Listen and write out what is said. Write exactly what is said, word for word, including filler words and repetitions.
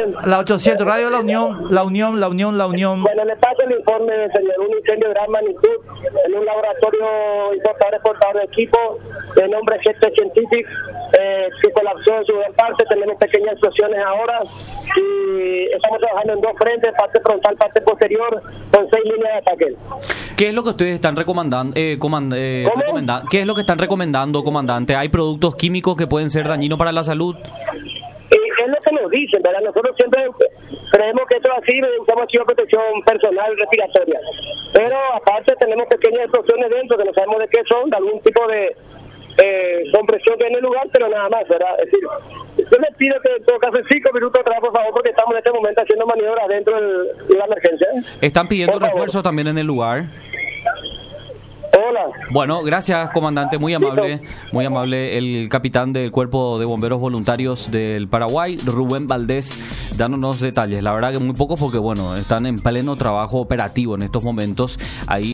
bien. La ochocientos, Radio La Unión, La Unión, La Unión, La Unión. Bueno, le paso el informe, señor. Un incendio de gran magnitud en un laboratorio importador exportador de equipo de nombre G T Scientific, eh, que colapsó en su gran parte. Tenemos pequeñas explosiones ahora y estamos trabajando en dos frentes, parte frontal, parte posterior, con seis líneas de ataque. ¿Qué es lo que ustedes están recomendando? Eh, comand eh, recomenda ¿Qué es lo que están recomendando, comandante? ¿Hay productos químicos que pueden ser dañinos para la salud? Es lo que nos dicen, ¿verdad? Nosotros siempre creemos que esto es así, necesitamos aquí protección personal respiratoria. Pero aparte tenemos pequeñas explosiones dentro que no sabemos de qué son, de algún tipo de eh, compresión que hay en el lugar, pero nada más, ¿verdad? Es decir, yo les pido que en todo caso cinco minutos atrás, por favor, porque estamos en este momento haciendo maniobras dentro del, de la emergencia. ¿Están pidiendo refuerzos también en el lugar? Hola. Bueno, gracias, comandante, muy amable, muy amable el capitán del Cuerpo de Bomberos Voluntarios del Paraguay, Rubén Valdés, dándonos detalles. La verdad que muy poco porque, bueno, están en pleno trabajo operativo en estos momentos ahí.